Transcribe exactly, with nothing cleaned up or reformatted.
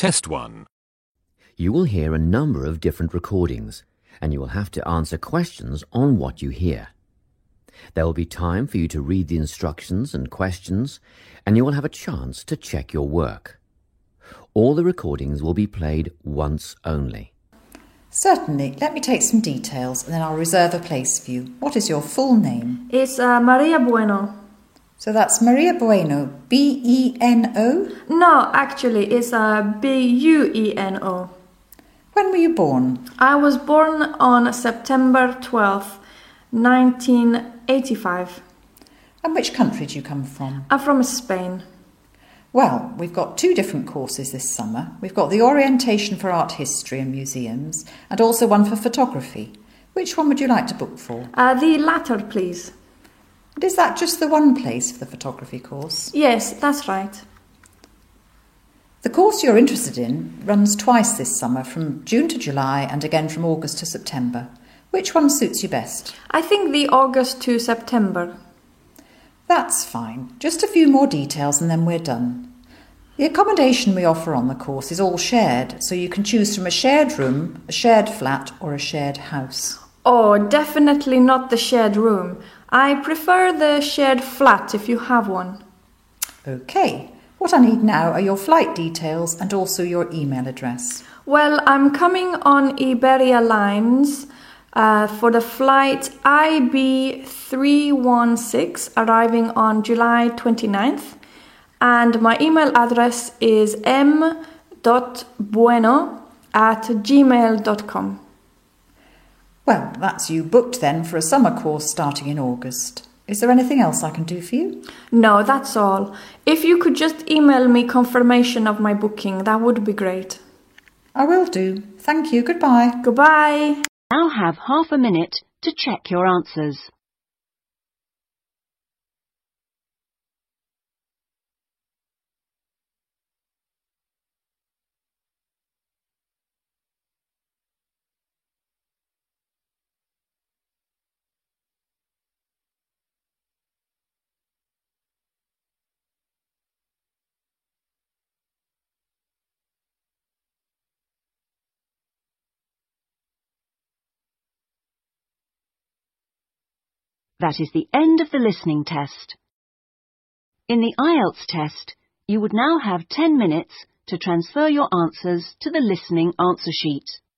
Test one. You will hear a number of different recordings, and you will have to answer questions on what you hear. There will be time for you to read the instructions and questions, and you will have a chance to check your work. All the recordings will be played once only. Certainly. Let me take some details and then I'll reserve a place for you. What is your full name? It's uh, Maria Bueno. So that's Maria Bueno, B E N O? No, actually, it's uh, B U E N O. When were you born? I was born on September twelfth, nineteen eighty-five. And which country do you come from? I'm from Spain. Well, we've got two different courses this summer. We've got the Orientation for Art History and Museums and also one for photography. Which one would you like to book for? Uh, the latter, please. And is that just the one place for the photography course? Yes, that's right. The course you're interested in runs twice this summer, from June to July and again from August to September. Which one suits you best? I think the August to September. That's fine. Just a few more details and then we're done. The accommodation we offer on the course is all shared, so you can choose from a shared room, a shared flat or a shared house. Oh, definitely not the shared room. I prefer the shared flat if you have one. OK. What I need now are your flight details and also your email address. Well, I'm coming on Iberia Lines uh, for the flight I B three one six, arriving on July twenty-ninth. And my email address is m dot bueno at gmail dot com. Well, that's you booked then for a summer course starting in August. Is there anything else I can do for you? No, that's all. If you could just email me confirmation of my booking, that would be great. I will do. Thank you. Goodbye. Goodbye. Now have half a minute to check your answers. That is the end of the listening test. In the I E L T S test, you would now have ten minutes to transfer your answers to the listening answer sheet.